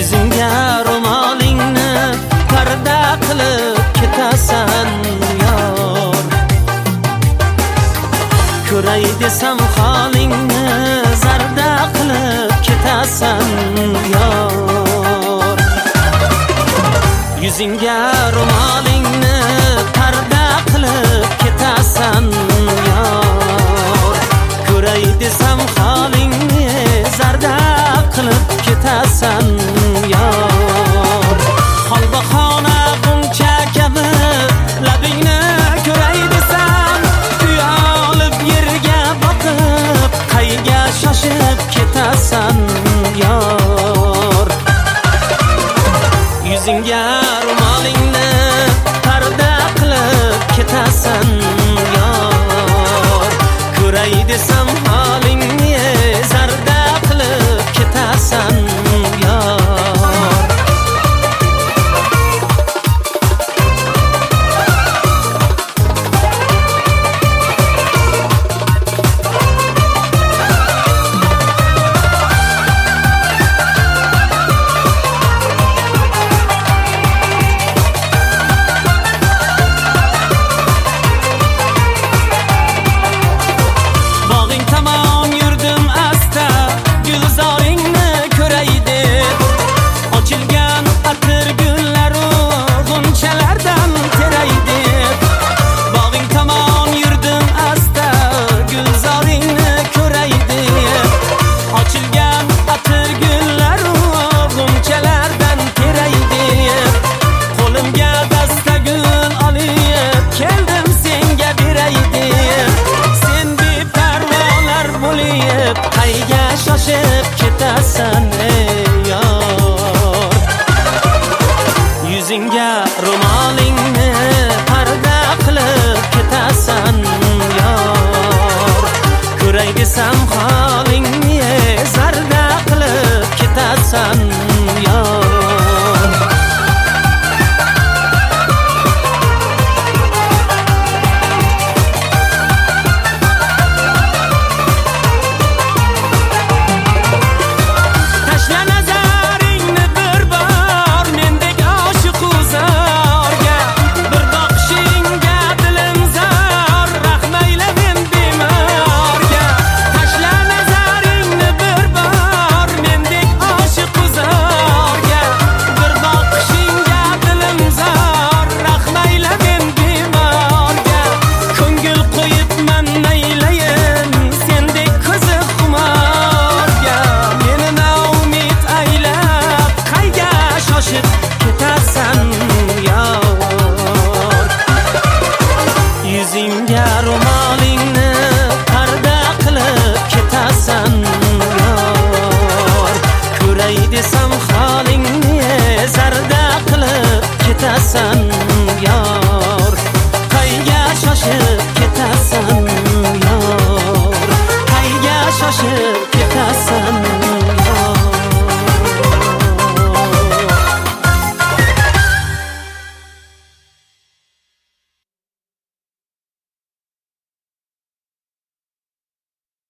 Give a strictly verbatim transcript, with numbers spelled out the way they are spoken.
Yuzingga ro'molingni parda qilib ketasan yor. Ko'ray desam holingni zarda qilib ketasan yor. Yuzingga ro'molingni parda qilib ketasan yor. Ko'ray desam holingni zarda qilib ketasan yor. Holbahona buncha kabi labingni ko'ray desam, uyalib yerga boqib qayga shoshib ketasan yor. Yuzingga ro'molingni parda qilib ketasan yor. Ko'ray desam holingni zarda qilib ketasan yor. Qayga shoshib ketasan ey yor. Yuzingga ro'molingni parda qilib ketasan yor. Ko'ray desam holingni zarda qilib ketasan